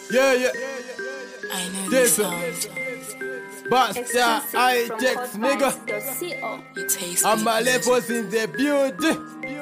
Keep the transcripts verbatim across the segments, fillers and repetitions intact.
Yeah, yeah. I know This this one. sound. Basta, I text nigga. You taste And my it. levels in the beauty.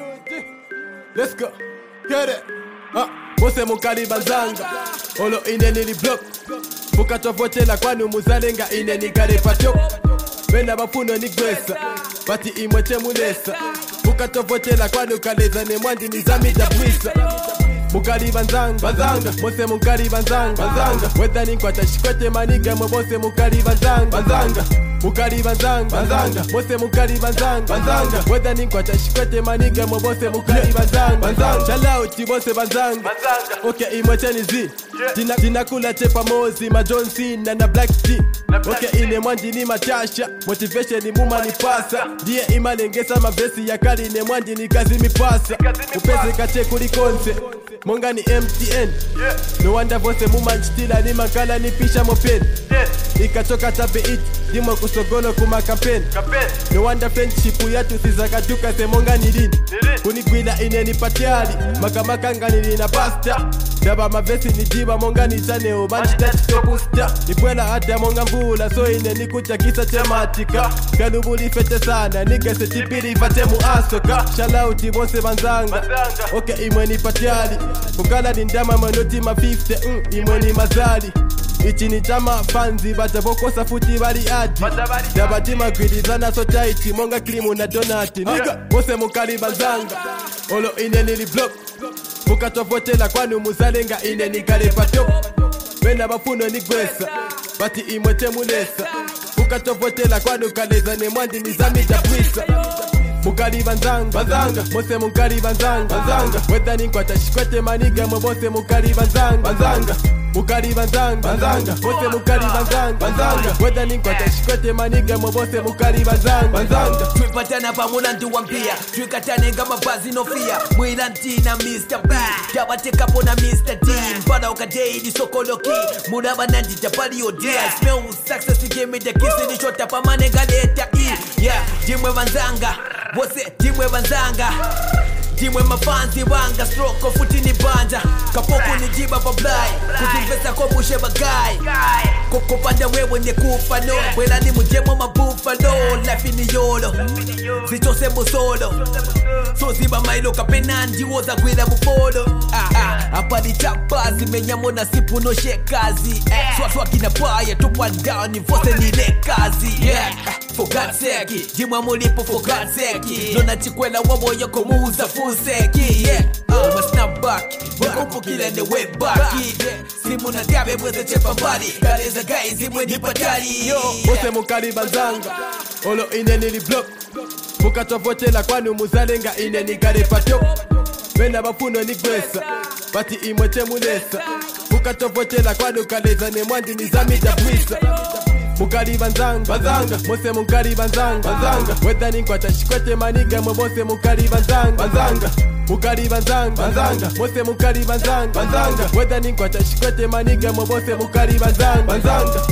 Let's go. Get it. Ah, Mose mukali banzanga. Olo ine nili block. Mukatofotela kwanu muzalenga ine nigare patyo. Bena bafuno nigwesa. Bati imweche mulesa. Mukatofotela kwanu kaleza ne mwandi nizamida pwisa. Mukali banzanga, banzanga, mose mukali banzanga, banzanga. Whether ni kwata shikwete maniga mose mukali banzanga, banzanga. Mukali banzanga, banzanga, mose mukali banzanga, banzanga. Whether ni kwata shikwete maniga mose mukali banzanga, banzanga. Chala uti mose banzanga, banzanga. Okay, imwacheni zi. Tina tina kula chepa mozi, ma John Cena na Black T. Okay, ine mwandi ni matasha, motivation ni muma ni pasa. Die imalengesa mavesi ya kali ne mwandi ni kazi mipasa. Upese kache kulikonse. Monga ni M T N, yeah. No wonder vose mumanchitila ni makala ni pisha mopeni, yes. Ikachoka tape it, dimo kusogolo kuma kampeni, no wonder friendship yatu sizakaduka se monga ni lini, kunigwila ine ni patiali, makamaka ngani ni na pasta. Daba mavesi ni jiba monga ni chaneo, manchita chito pusta. Nipwela hata monga mvula, so ine ni kucha kisa tematika. Kanubuli fete sana, nige se tipili fate muasoka. Shalauti bonse banzanga, okay imwe ni patiali. Kukala ni ndama manoti ma fifty, mm, imwe ni mazali. Ichi ni chama fanzi, bata boko safuti bali adi. Dabati magwilizana so chaiti, monga krimu na donati. Niga, mose mukali banzanga, olo ine nili block. Mukatofotela kwanu muzalenga ine nigare patyo. Bena bafuno nigwesa, bati imweche mulesa. Mukatofotela kwanu kaleza ne mwandi nizamida pwisa. Mukali banzanga, banzanga, mose mukali banzanga, banzanga. Whether ni kwata shikwete maniga mose mukali banzanga, banzanga. Mukali banzanga, banzanga, mose mukali banzanga, banzanga. Whether ni kwata shikwete maniga mose mukali banzanga, banzanga. Twipatana pamoja nduwambia, twikatane kama bazi no fear. Mwilanti na mister B, dabateka pona mister D. Mpana ukadei sokoloki, mudaba nandi tapali odia. Smell success give me the kiss ni shota pa manega leta e. Yeah, jimwe banzanga, wose jimwe banzanga. Jimwe mafanzi wanga stroke futi ni banja. Kapoku ni jiba bablai, kuzimbesa kwa bushe bagai. Koko panda wewe nye kufa no, wela ni mujemo mabufalo. Life ni yolo, zichose musolo. So ziba mailo kapenanji woza gwila mufolo. Ah ah, apadi chapa zimenyamo na sipu no shekazi. Swa swa kina paya tupa down ni vose ni lekazi. Yeah, for God's sake, jimwa mulipo for God's sake. Nona chikwela wabo yoko muuza fuseki. Yeah, uh, must snap back, mkupu kile ne way back. Simu na tiabe mweze chepa mbali. Kareza guys imwe ni patali. Yo, mose mukali banzanga, olo ine nili block. Mukatofotela kwanu muzalenga ine nigare patyo. Bena bafuno nigwesa, bati imweche mulesa. Mukatofotela kwanu kaleza ne mwandi nizamida pwisa. Mukali banzanga, banzanga, mose mukali banzanga, banzanga. Whether ni kwata shikwete maniga mose mukali banzanga, banzanga. Mukali banzanga, banzanga, mose mukali banzanga, banzanga. Whether ni kwata shikwete maniga mose mukali banzanga, banzanga.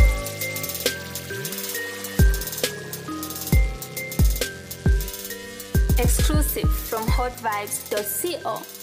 Exclusive from hot vibes dot co.